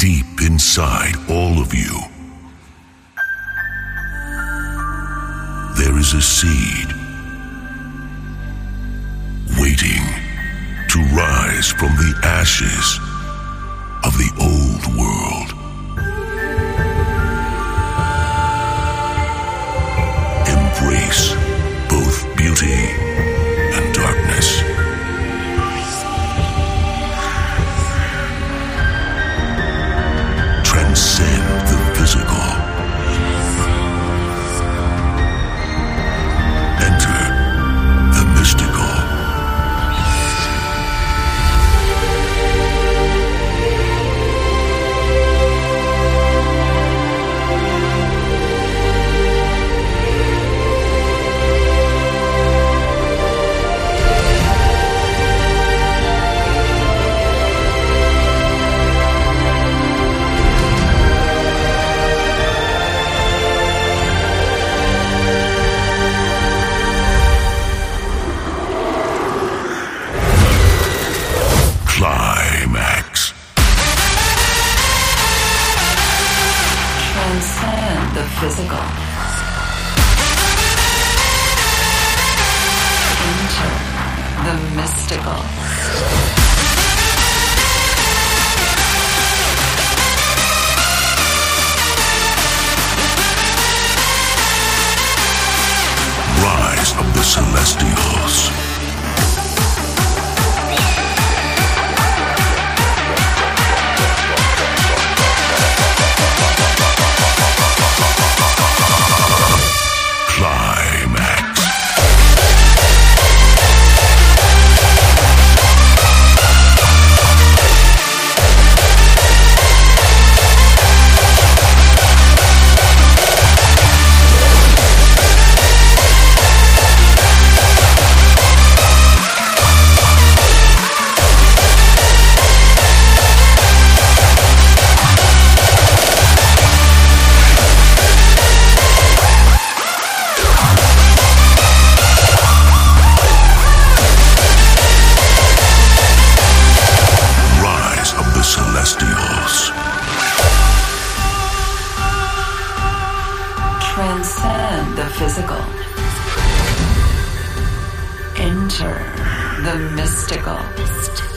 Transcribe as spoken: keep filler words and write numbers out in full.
Deep inside all of you, there is a seed waiting to rise from the ashes of the old world. Embrace both beauty and darkness. Transcend the physical. Enter the mystical. Climax. Transcend the physical. Enter the mystical. Rise of the Celestials. Climax. Celestials. Transcend the physical. Enter the mystical.